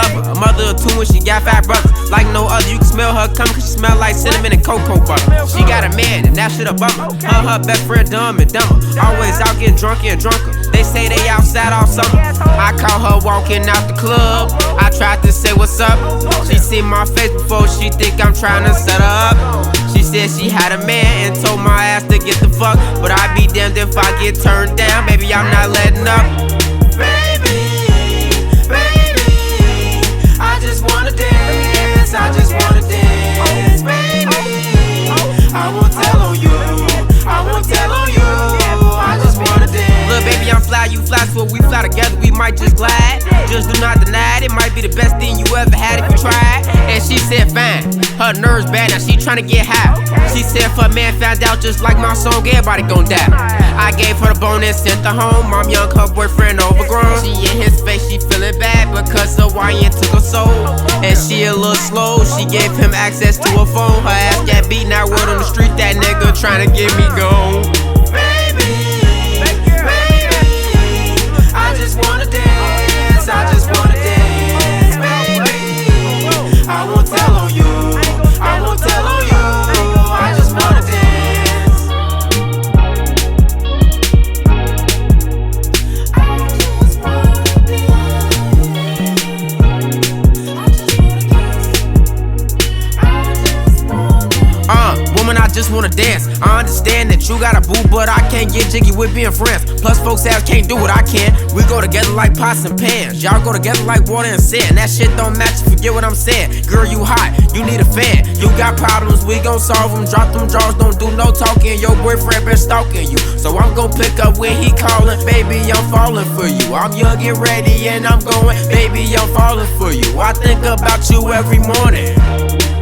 love her. A mother of two when she got 5 brothers. Like no other, you can smell her coming cause she smell like cinnamon and cocoa butter. She got a man and that shit a bummer. Her best friend dumb and dumber. Always out getting drunker and drunker. They say they outside all summer. I caught her walking out the club. I tried to say what's up. She seen my face before she think I'm trying to set her up. She said she had a man and told my ass to get the fuck. But I be damned if I get turned down. Baby, I'm not letting up. Baby, I just wanna dance. I just wanna dance. Baby, I won't tell on you. I won't tell on you. I just wanna dance. Look, baby, I'm fly, you fly, so we fly together, we might just glide. Just do not deny it, it might be the best thing you ever had if you tried. And she said fine, her nerves bad, now she tryna get high. She said if a man found out just like my song, everybody gon' die. I gave her the bone and sent her home. I'm young, her boyfriend overgrown. She in his face, she feeling bad because Hawaiian took her soul. And she a little slow, she gave him access to her phone. Her ass got beat, now word on the street, that nigga tryna get me gone. I just wanna dance, I just wanna dance, baby. I won't tell on you, I won't tell on you. I just wanna dance. I just wanna dance. Woman, I just wanna dance. I understand that you got a boo, but I can't get jiggy with being friends. Plus, folks' ass can't do what I can. We go together like pots and pans. Y'all go together like water and sand. That shit don't match, forget what I'm saying. Girl, you hot, you need a fan. You got problems, we gon' solve them. Drop them drawers, don't do no talking. Your boyfriend been stalking you, so I'm gon' pick up when he callin'. Baby, I'm falling for you. I'm young and ready and I'm going. Baby, I'm falling for you. I think about you every morning.